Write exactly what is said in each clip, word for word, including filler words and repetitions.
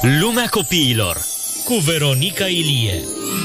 Lumea copiilor cu Veronica Ilie.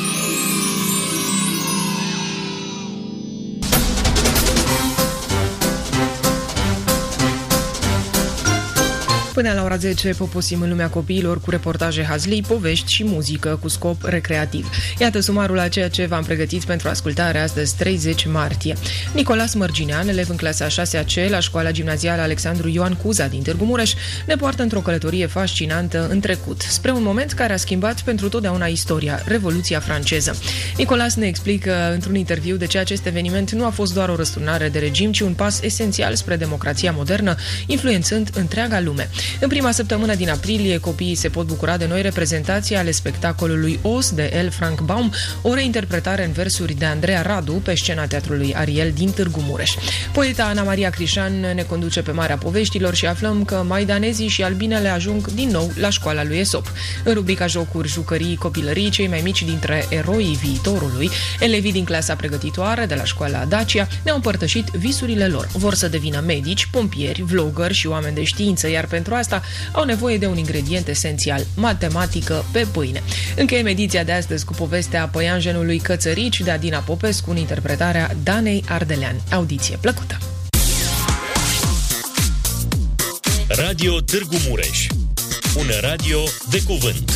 Până la ora zece poposim în lumea copiilor cu reportaje hazlii, povești și muzică cu scop recreativ. Iată sumarul a ceea ce v-am pregătit pentru ascultare astăzi, treizeci martie. Nicolas Mărginean, elev în clasa a șasea C la școala gimnazială Alexandru Ioan Cuza din Târgu Mureș, ne poartă într-o călătorie fascinantă în trecut, spre un moment care a schimbat pentru totdeauna istoria, Revoluția franceză. Nicolas ne explică într-un interviu de ce acest eveniment nu a fost doar o răsturnare de regim, ci un pas esențial spre democrația modernă, influențând întreaga lume. În prima săptămână din aprilie, copiii se pot bucura de noi reprezentații ale spectacolului Os de L. Frank Baum, o reinterpretare în versuri de Andreea Radu pe scena Teatrului Ariel din Târgu Mureș. Poeta Ana Maria Crișan ne conduce pe marea poveștilor și aflăm că maidanezii și albinele ajung din nou la școala lui Esop. În rubrica Jocuri, Jucării, Copilării, cei mai mici dintre eroii viitorului, elevii din clasa pregătitoare de la școala Dacia ne-au împărtășit visurile lor. Vor să devină medici, pompieri, vloggeri și oameni de știință, iar pentru asta au nevoie de un ingredient esențial, matematică pe pâine. Încheiem ediția de astăzi cu povestea păianjenului Cățărici de Adina Popescu în interpretarea Danei Ardelean. Audiție plăcută! Radio Târgu Mureș, un radio de cuvânt.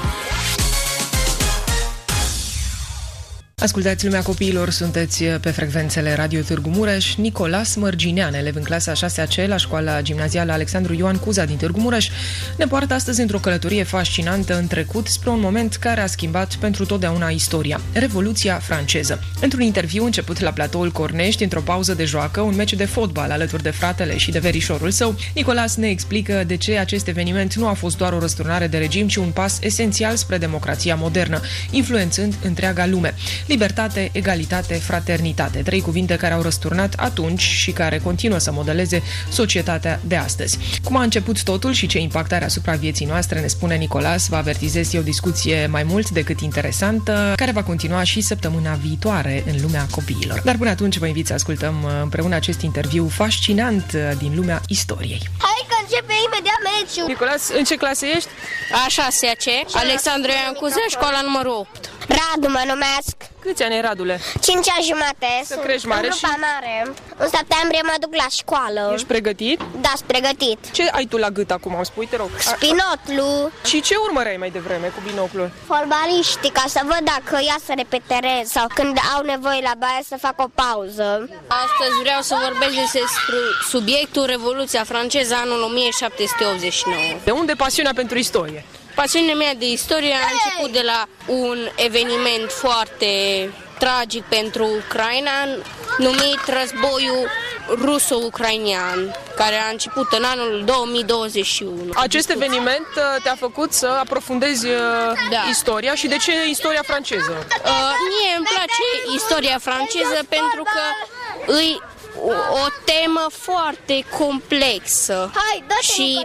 Ascultați Lumea Copiilor, sunteți pe frecvențele Radio Târgu Mureș. Nicolas Mărginean, elev în clasa a șasea C la școala gimnazială Alexandru Ioan Cuza din Târgu Mureș, ne poartă astăzi într-o călătorie fascinantă în trecut spre un moment care a schimbat pentru totdeauna istoria, Revoluția franceză. Într-un interviu început la platoul Cornești, într-o pauză de joacă, un meci de fotbal alături de fratele și de verișorul său, Nicolas ne explică de ce acest eveniment nu a fost doar o răsturnare de regim, ci un pas esențial spre democrația modernă, influențând întreaga lume. Libertate, egalitate, fraternitate, trei cuvinte care au răsturnat atunci și care continuă să modeleze societatea de astăzi. Cum a început totul și ce impact are asupra vieții noastre, ne spune Nicolas, vă avertizez, e o discuție mai mult decât interesantă, care va continua și săptămâna viitoare în lumea copiilor. Dar până atunci vă invit să ascultăm împreună acest interviu fascinant din lumea istoriei. Hai că începe imediat meciul! Nicolas, în ce clasă ești? A șasea C, Alexandru Ioan Cuza, școala numărul opt. Radu mă numesc. Câți ani ai, Radule? cinci ani jumate. Să crești mare în grupa și... mare. În septembrie mă duc la școală. Ești pregătit? Da, sunt pregătit. Ce ai tu la gât acum? Îmi spui, te rog. Spinotlu. Și ce urmăreai mai devreme cu binoclul? Fotbaliștii, ca să văd dacă iasă de pe teren sau când au nevoie la baie să fac o pauză. Astăzi vreau să vorbesc despre subiectul Revoluția franceză anul o mie șapte sute optzeci și nouă. De unde pasiunea pentru istorie? Pasiunea mea de istorie a început de la un eveniment foarte tragic pentru Ucraina, numit războiul ruso-ucrainian, care a început în anul două mii douăzeci și unu. Acest eveniment te-a făcut să aprofundezi da. istoria și de ce istoria franceză? Uh, mie îmi place istoria franceză pentru că îi o temă foarte complexă și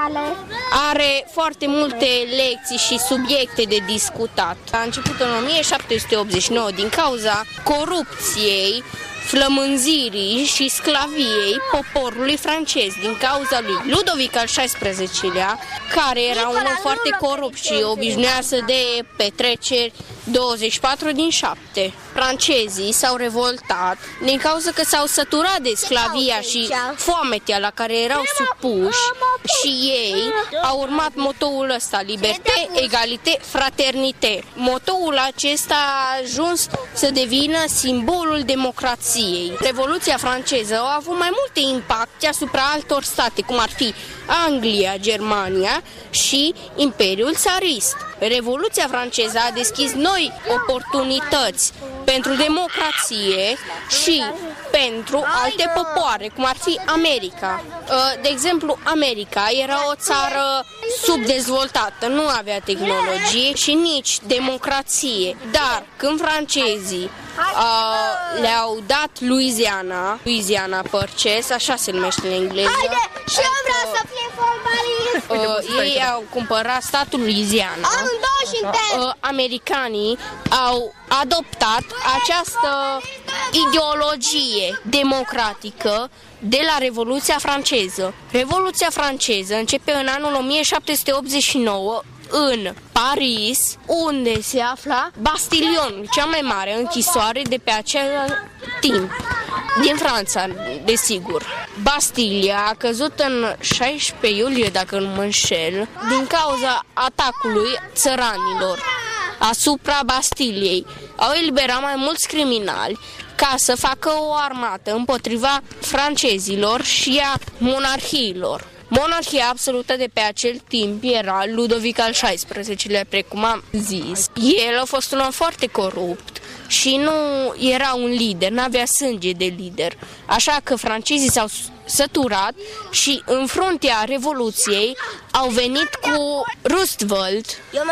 are foarte multe lecții și subiecte de discutat. A început în o mie șapte sute optzeci și nouă din cauza corupției, flămânzirii și sclaviei poporului francez, din cauza lui Ludovic al șaisprezecelea, care era un om foarte corupt și obișnuia să dea petreceri douăzeci și patru din șapte. Francezii s-au revoltat din cauza că s-au săturat de sclavia și foametea la care erau supuși și ei au urmat motoul ăsta, liberté, egalité, fraternité. Motoul acesta a ajuns să devină simbolul democrației. Revoluția franceză a avut mai multe impacte asupra altor state, cum ar fi Anglia, Germania și Imperiul Țarist. Revoluția franceză a deschis noi oportunități pentru democrație și pentru alte popoare, cum ar fi America. De exemplu, America era o țară subdezvoltată, nu avea tehnologie și nici democrație. Dar când francezii Uh, le-au dat Louisiana, Louisiana Purchase, așa se numește în engleză. Haide, și eu vreau să fie fotbalist. Uh, ei au cumpărat statul Louisiana. Uh, uh, americanii au adoptat această ideologie democratică de la Revoluția franceză. Revoluția franceză începe în anul o mie șapte sute optzeci și nouă în Paris, unde se afla Bastillon, cea mai mare închisoare de pe acel timp. Din Franța, desigur. Bastilia a căzut în șaisprezece iulie, dacă nu mă înșel, din cauza atacului țăranilor asupra Bastiliei. Au eliberat mai mulți criminali ca să facă o armată împotriva francezilor și a monarhiilor. Monarhia absolută de pe acel timp era Ludovic al șaisprezecelea-lea, precum am zis. El a fost un om foarte corupt și nu era un lider, n-avea sânge de lider. Așa că francezii s-au săturat și în fruntea Revoluției au venit cu Roosevelt,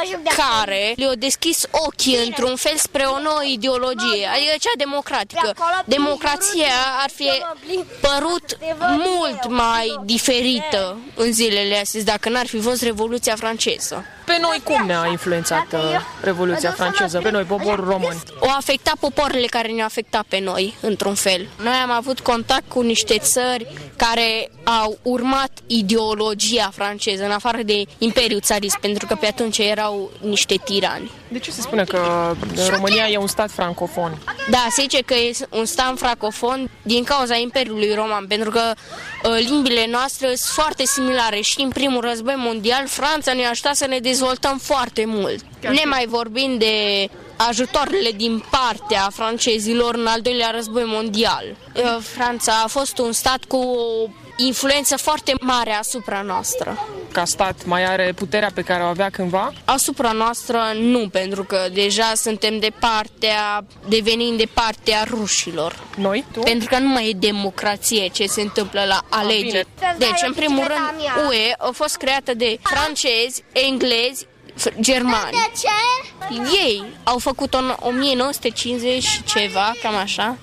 care le-a deschis ochii într-un fel spre o nouă ideologie, adică cea democratică. Democrația ar fi părut mult mai diferită în zilele astea dacă n-ar fi fost Revoluția franceză. Pe noi cum ne-a influențat uh, Revoluția franceză, pe noi, poporul român? O afecta popoarele care ne-au afectat pe noi, într-un fel. Noi am avut contact cu niște țări care au urmat ideologia franceză, în afară de Imperiul Țarist, pentru că pe atunci erau niște tirani. De ce se spune că România e un stat francofon? Da, se zice că e un stat francofon din cauza Imperiului Roman, pentru că uh, limbile noastre sunt foarte similare și în primul război mondial Franța ne-a ajutat să ne dezvoltăm foarte mult. Ne mai vorbim de ajutoarele din partea francezilor în al doilea război mondial. Uh, Franța a fost un stat cu o influență foarte mare asupra noastră. Ca stat mai are puterea pe care o avea cândva? Asupra noastră nu, pentru că deja suntem de partea, devenim de partea rușilor. Noi? Tu? Pentru că nu mai e democrație ce se întâmplă la alegeri. Deci, în primul rând, U E a fost creată de francezi, englezi, germani. De ce? Ei au făcut-o în o mie nouă sute cincizeci și ceva, cam așa.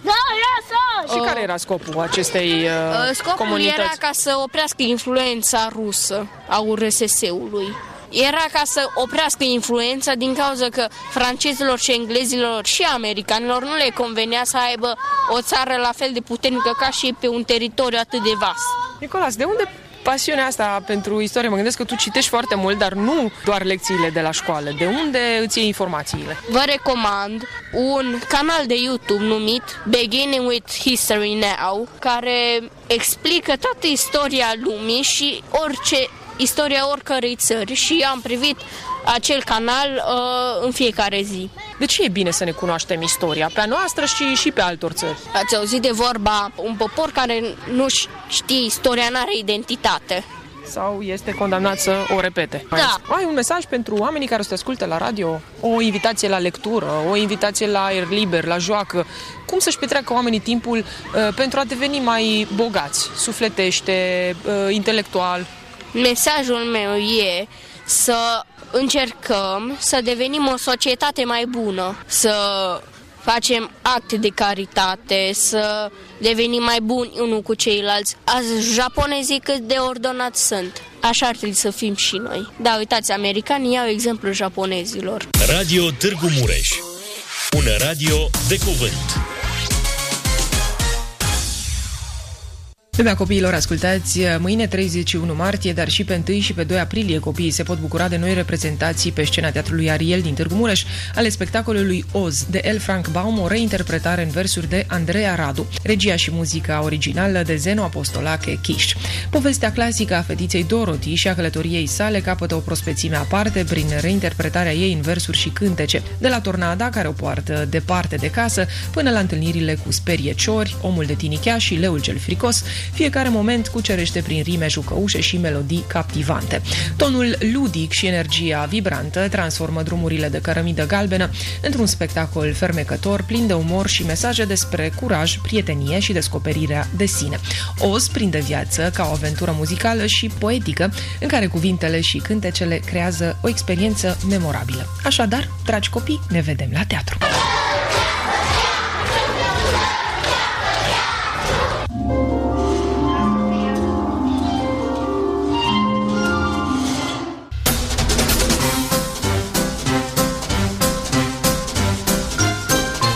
Și uh, care era scopul acestei uh, Scopul comunități? era ca să oprească influența rusă a U R S S-ului. Era ca să oprească influența din cauza că francezilor și englezilor și americanilor nu le convenea să aibă o țară la fel de puternică ca și pe un teritoriu atât de vast. Nicolas, de unde pasiunea asta pentru istorie? Mă gândesc că tu citești foarte mult, dar nu doar lecțiile de la școală. De unde îți iei informațiile? Vă recomand un canal de YouTube numit Beginning with History Now, care explică toată istoria lumii și orice istoria oricărei țări și am privit acel canal uh, în fiecare zi. De ce e bine să ne cunoaștem istoria? Pe a noastră și, și pe altor țări. Ați auzit de vorba, un popor care nu știe istoria n-are identitate. Sau este condamnat să o repete. Da. Ai un mesaj pentru oamenii care o să te asculte la radio? O invitație la lectură, o invitație la aer liber, la joacă. Cum să-și petreacă oamenii timpul uh, pentru a deveni mai bogați, sufletește, uh, intelectual? Mesajul meu e să încercăm să devenim o societate mai bună, să facem acte de caritate, să devenim mai buni unul cu ceilalți. Azi japonezii cât de ordonați sunt. Așa ar trebui să fim și noi. Da, uitați, americanii iau exemplul japonezilor. Radio Târgu Mureș. Un radio de cuvânt. Lumea copiilor, ascultați, mâine treizeci și unu martie, dar și pe întâi și pe doi aprilie copiii se pot bucura de noi reprezentații pe scena Teatrului Ariel din Târgu Mureș ale spectacolului Oz de L. Frank Baum, o reinterpretare în versuri de Andreea Radu, regia și muzica originală de Zeno Apostolache Chiș. Povestea clasică a fetiței Dorothy și a călătoriei sale capătă o prospețime aparte prin reinterpretarea ei în versuri și cântece, de la tornada care o poartă departe de casă până la întâlnirile cu sperieciori, omul de tinichea și leul cel fricos. Fiecare moment cucerește prin rime jucăușe și melodii captivante. Tonul ludic și energia vibrantă transformă drumurile de cărămidă galbenă într-un spectacol fermecător, plin de umor și mesaje despre curaj, prietenie și descoperirea de sine. Oz prinde viață ca o aventură muzicală și poetică, în care cuvintele și cântecele creează o experiență memorabilă. Așadar, dragi copii, ne vedem la teatru!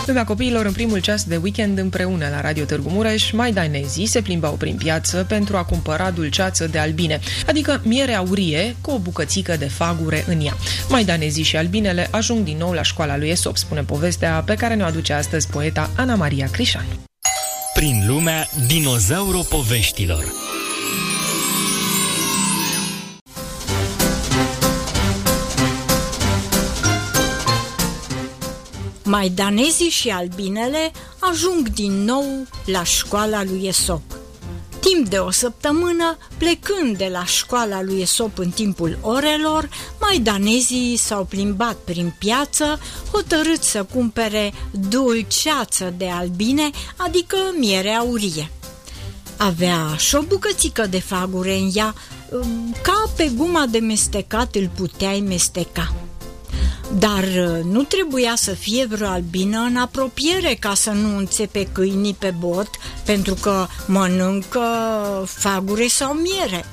Lumea copiilor în primul ceas de weekend împreună la Radio Târgu Mureș, maidanezii se plimbau prin piață pentru a cumpăra dulceață de albine, adică miere aurie cu o bucățică de fagure în ea. Maidanezii și albinele ajung din nou la școala lui Esop, spune povestea pe care ne-o aduce astăzi poeta Ana Maria Crișan. Prin lumea dinozauropoveștilor. Maidanezii și albinele ajung din nou la școala lui Esop. Timp de o săptămână, plecând de la școala lui Esop în timpul orelor, maidanezii s-au plimbat prin piață, hotărât să cumpere dulceață de albine, adică miere aurie. Avea și o bucățică de fagure în ea, ca pe guma de mestecat îl puteai mesteca. Dar nu trebuia să fie vreo albină în apropiere ca să nu înțepe câinii pe bot, pentru că mănâncă fagure sau miere.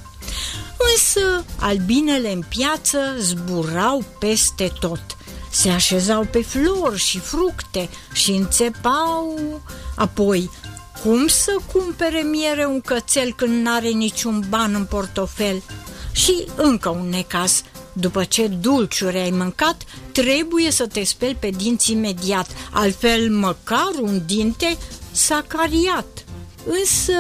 Însă albinele în piață zburau peste tot. Se așezau pe flori și fructe și înțepau. Apoi, cum să cumpere miere un cățel când n-are niciun ban în portofel? Și încă un necaz. După ce dulciuri ai mâncat, trebuie să te speli pe dinți imediat, altfel măcar un dinte s-a cariat. Însă,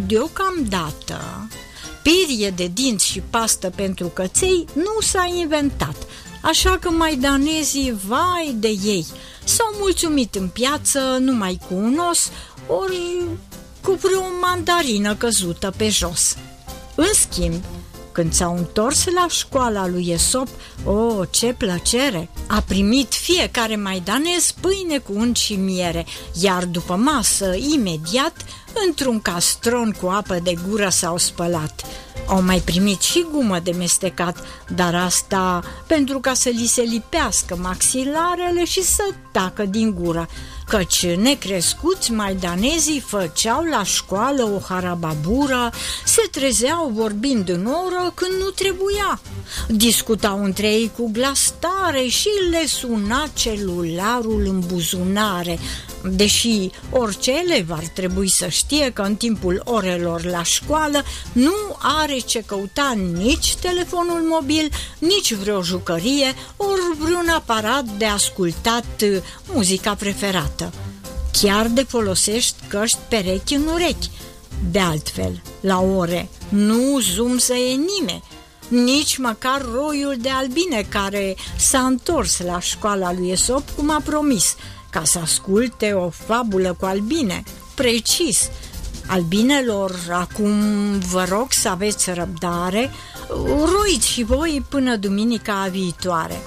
deocamdată, perie de dinți și pastă pentru căței nu s-a inventat, așa că maidanezii, vai de ei, s-au mulțumit în piață numai cu un os, ori cu vreo mandarină căzută pe jos. În schimb, când s-au întors la școala lui Esop, o, ce plăcere! A primit fiecare maidanez pâine cu unt și miere, iar după masă, imediat, într-un castron cu apă de gură s-au spălat. Au mai primit și gumă de mestecat, dar asta pentru ca să li se lipească maxilarele și să tacă din gură, căci necrescuți maidanezii făceau la școală o harababură, se trezeau vorbind în oră când nu trebuia. Discutau între ei cu glas tare și le suna celularul în buzunare, deși orice elev ar trebui să știe că în timpul orelor la școală nu are ce căuta nici telefonul mobil, nici vreo jucărie, ori vreun aparat de ascultat muzica preferată. Chiar de folosești căști perechi în urechi. De altfel, la ore nu zumzăie nimeni, nici măcar roiul de albine care s-a întors la școala lui Esop cum a promis, ca să asculte o fabulă cu albine, precis. Albinelor, acum vă rog să aveți răbdare, roiți și voi până duminica viitoare.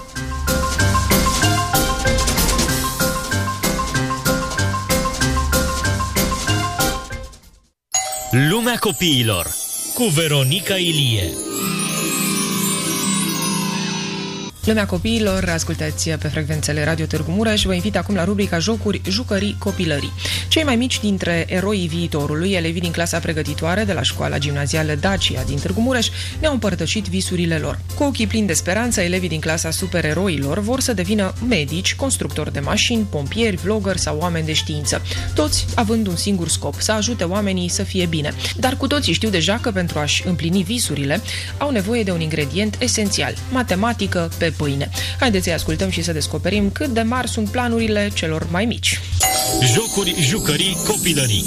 Lumea copiilor cu Veronica Ilie. Lumea copiilor, ascultați pe frecvențele Radio Târgu Mureș. Vă invit acum la rubrica Jocuri, Jucării, Copilării. Cei mai mici dintre eroii viitorului, elevii din clasa pregătitoare de la școala gimnazială Dacia din Târgu Mureș, ne-au împărtășit visurile lor. Cu ochii plini de speranță, elevii din clasa supereroilor vor să devină medici, constructori de mașini, pompieri, vloggeri sau oameni de știință. Toți având un singur scop, să ajute oamenii să fie bine. Dar cu toții știu deja că pentru a-și împlini visurile, au nevoie de un ingredient esențial, matematică pe pâine. Haideți să-i ascultăm și să descoperim cât de mari sunt planurile celor mai mici. Jocuri, jucării, copilării.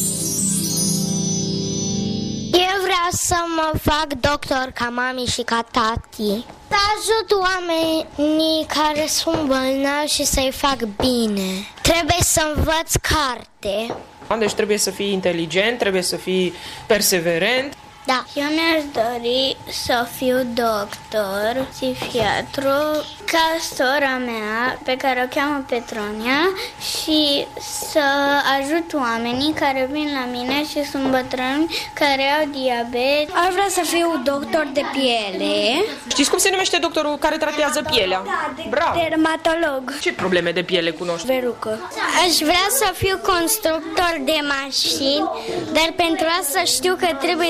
Eu vreau să mă fac doctor ca mami și ca tati. Să ajut oamenii care sunt bolnavi și să-i fac bine. Trebuie să învăț carte. Deci trebuie să fii inteligent, trebuie să fii perseverent. Da. Eu mi-aș dori să fiu doctor, psihiatru, ca sora mea, pe care o cheamă Petronia, și să ajut oamenii care vin la mine și sunt bătrâni, care au diabet. Aș vrea să fiu doctor de piele. Știți cum se numește doctorul care tratează pielea? Da, de Bravo. dermatolog. Ce probleme de piele cunoști? Verucă. Aș vrea să fiu constructor de mașini, dar pentru asta știu că trebuie să învăț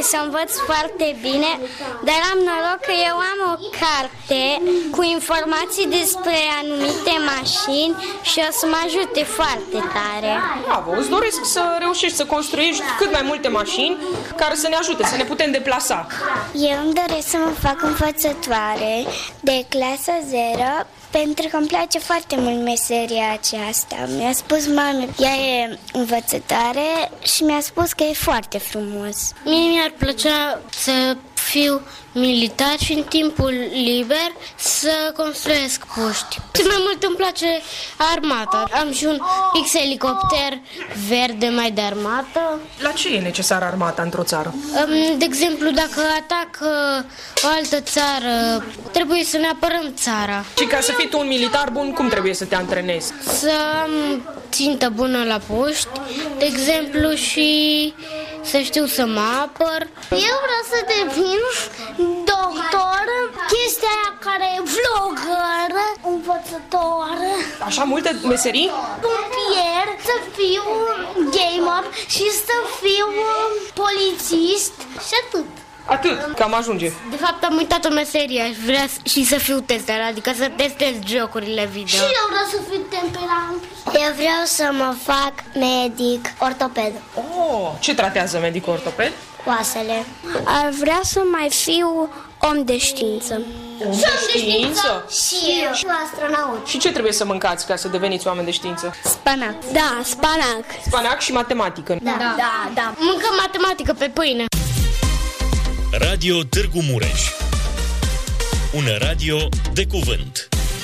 învăț foarte bine, dar am noroc că eu am o carte cu informații despre anumite mașini și o să mă ajute foarte tare. Bravo, îți doresc să reușești să construiești cât mai multe mașini care să ne ajute, să ne putem deplasa. Eu îmi doresc să mă fac învățătoare de clasa zero, pentru că îmi place foarte mult meseria aceasta. Mi-a spus mami, ea e învățătoare și mi-a spus că e foarte frumos. Mie mi-ar plăcea să fiu militar și în timpul liber să construiesc puști. Și mai mult îmi place armata. Am și un X elicopter verde mai de armată. La ce e necesară armata într-o țară? De exemplu, dacă atacă o altă țară, trebuie să ne apărăm țara. Și ca să fii tu un militar bun, cum trebuie să te antrenezi? Să am țintă bună la puști, de exemplu, și să știu să mă apăr. Eu vreau să devin doctor, chestia aia care e vlogger, învățător, Așa multe meserii? pompier, să fiu gamer și să fiu polițist și atât. Atât, cam ajunge. De fapt, am uitat o meserie, aș vrea și să fiu tester, adică să testez jocurile video. Și eu vreau să fiu temperament. Eu vreau să mă fac medic ortoped. Oh, ce tratează medicul ortoped? Oasele. Ar vrea să mai fiu om de știință. Om de știință? Și eu. Și astronaut. Și ce trebuie să mâncați ca să deveniți oameni de știință? Spanac. Da, spanac. Spanac și matematică. Da, da, da. Mâncăm matematică pe pâine. Radio Târgu Mureș. Un radio de cuvânt.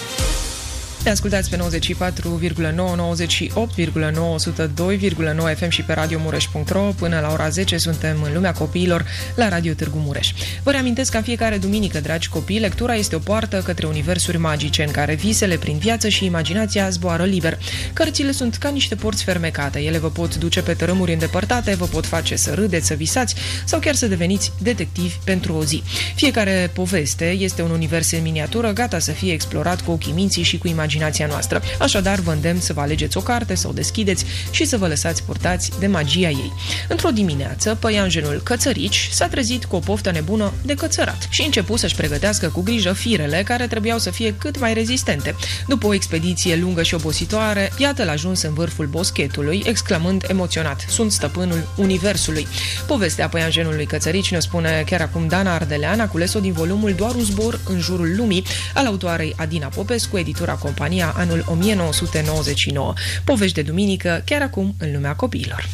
Ne ascultați pe nouăzeci și patru virgulă nouă, nouăzeci și opt virgulă nouă, o sută doi virgulă nouă F M și pe radio mureș punct ro. Până la ora zece suntem în lumea copiilor la Radio Târgu Mureș. Vă reamintesc că în fiecare duminică, dragi copii, lectura este o poartă către universuri magice în care visele prin viață și imaginația zboară liber. Cărțile sunt ca niște porți fermecate. Ele vă pot duce pe tărâmuri îndepărtate, vă pot face să râdeți, să visați sau chiar să deveniți detectivi pentru o zi. Fiecare poveste este un univers în miniatură, gata să fie explorat cu ochii minții și cu imaginația noastră. Așadar, vă îndemn să vă alegeți o carte, să o deschideți și să vă lăsați purtați de magia ei. Într-o dimineață, păianjenul Cățărici s-a trezit cu o poftă nebună de cățărat și început să-și pregătească cu grijă firele care trebuiau să fie cât mai rezistente. După o expediție lungă și obositoare, iată-l ajuns în vârful boschetului, exclamând emoționat: "Sunt stăpânul universului." Povestea păianjenului Cățărici ne spune chiar acum Dana Ardelean, a cules-o din volumul Doar un zbor în jurul lumii, al autoarei Adina Popescu, editura Compania, anul o mie nouă sute nouăzeci și nouă. Povești de duminică, chiar acum în lumea copiilor.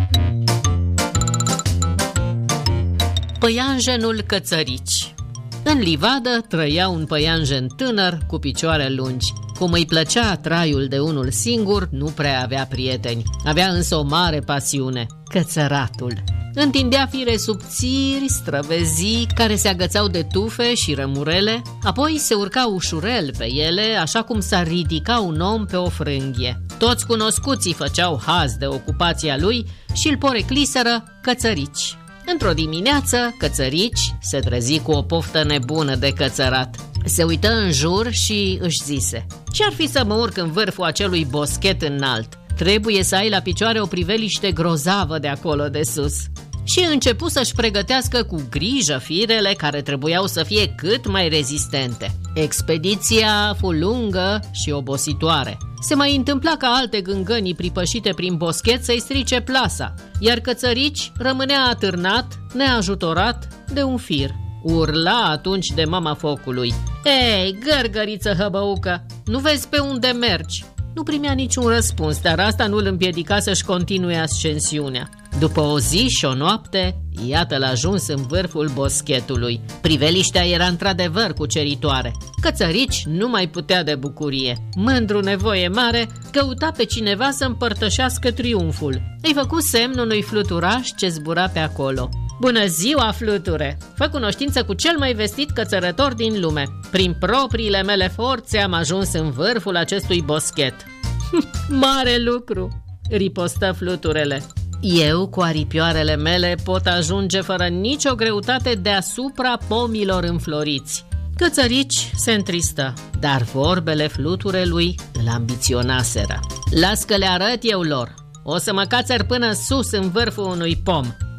Păianjenul Cățărici. În livadă trăia un păianjen tânăr cu picioare lungi. Cum îi plăcea traiul de unul singur, nu prea avea prieteni. Avea însă o mare pasiune: cățăratul. Întindea fire subțiri, străvezii, care se agățau de tufe și rămurele, apoi se urca ușurel pe ele, așa cum s-ar ridica un om pe o frânghie. Toți cunoscuții făceau haz de ocupația lui și îl porecliseră Cățărici. Într-o dimineață, Cățărici se trezi cu o poftă nebună de cățărat. Se uită în jur și își zise: ce-ar fi să mă urc în vârful acelui boschet înalt? Trebuie să ai la picioare o priveliște grozavă de acolo de sus. Și începu să-și pregătească cu grijă firele care trebuiau să fie cât mai rezistente. Expediția fu lungă și obositoare. Se mai întâmpla ca alte gângănii pripășite prin boschet să-i strice plasa, iar Cățărici rămânea atârnat, neajutorat de un fir. Urla atunci de mama focului: "Ei, gărgăriță hăbăucă, nu vezi pe unde mergi?" Nu primea niciun răspuns, dar asta nu îl împiedica să-și continue ascensiunea. După o zi și o noapte, iată-l ajuns în vârful boschetului. Priveliștea era într-adevăr cuceritoare. Cățărici nu mai putea de bucurie. Mândru, nevoie mare, căuta pe cineva să împărtășească triumful. Îi făcu semn unui fluturaș ce zbura pe acolo. "Bună ziua, fluture! Fă cunoștință cu cel mai vestit cățărător din lume. Prin propriile mele forțe am ajuns în vârful acestui boschet." "Mare lucru!" ripostă fluturele. "Eu, cu aripioarele mele, pot ajunge fără nicio greutate deasupra pomilor înfloriți." Cățărici se întristă, dar vorbele fluturelui îl ambiționaseră. "Las că le arăt eu lor. O să mă cațăr până sus în vârful unui pom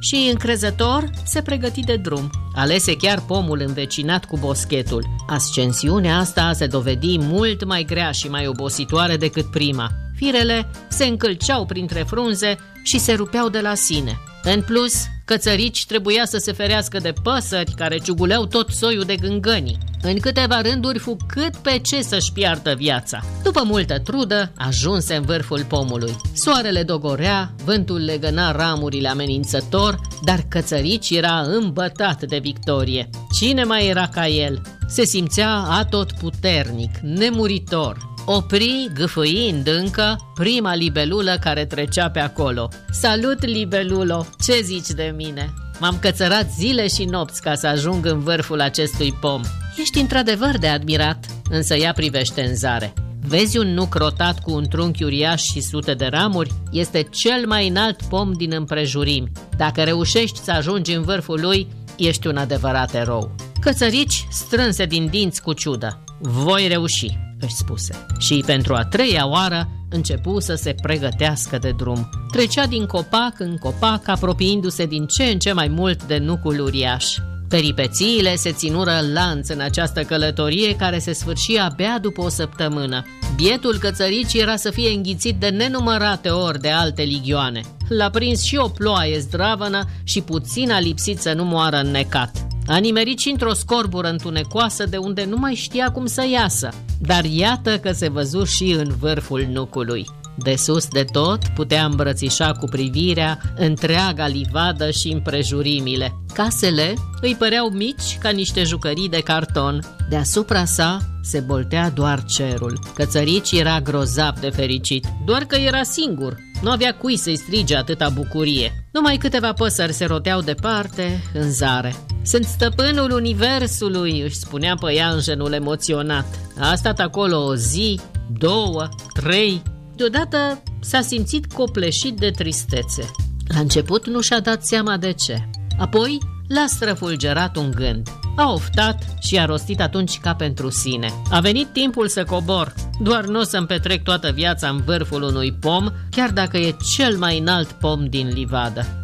și, încrezător, se pregăti de drum. Alese chiar pomul învecinat cu boschetul. Ascensiunea asta se dovedi mult mai grea și mai obositoare decât prima. Firele se încălceau printre frunze și se rupeau de la sine. În plus, Cățărici trebuia să se ferească de păsări care ciuguleau tot soiul de gângănii. În câteva rânduri fu cât pe ce să-și piardă viața. După multă trudă, ajunse în vârful pomului. Soarele dogorea, vântul legăna ramurile amenințător, dar Cățărici era îmbătat de victorie. Cine mai era ca el? Se simțea atotputernic, nemuritor. Opri, gâfâind încă, prima libelulă care trecea pe acolo. Salut, libelulo! Ce zici de mine? M-am cățărat zile și nopți ca să ajung în vârful acestui pom. Ești într-adevăr de admirat, însă ea privește în zare. Vezi un nuc rotat cu un trunchi uriaș și sute de ramuri? Este cel mai înalt pom din împrejurimi. Dacă reușești să ajungi în vârful lui, ești un adevărat erou. Cățărici strânse din dinți cu ciudă. Voi reuși, își spuse. Și pentru a treia oară începu să se pregătească de drum. Trecea din copac în copac, apropiindu-se din ce în ce mai mult de nucul uriaș. Peripețiile se ținură lanț în această călătorie care se sfârșia abia după o săptămână. Bietul Cățărici era să fie înghițit de nenumărate ori de alte ligioane. L-a prins și o ploaie zdravănă și puțin a lipsit să nu moară înnecat. A nimerit și într-o scorbură întunecoasă de unde nu mai știa cum să iasă. Dar iată că se văzu și în vârful nucului. De sus de tot putea îmbrățișa cu privirea întreaga livadă și împrejurimile. Casele îi păreau mici ca niște jucării de carton. Deasupra sa se boltea doar cerul. Cățărici era grozav de fericit, doar că era singur. Nu avea cui să-i strige atâta bucurie. Numai câteva păsări se roteau departe, în zare. Sunt stăpânul universului, își spunea păianjenul emoționat. A stat acolo o zi, două, trei. Deodată s-a simțit copleșit de tristețe. La început nu și-a dat seama de ce. Apoi l-a străfulgerat un gând. A oftat și a rostit atunci ca pentru sine. A venit timpul să cobor. Doar nu o să-mi petrec toată viața în vârful unui pom, chiar dacă e cel mai înalt pom din livadă.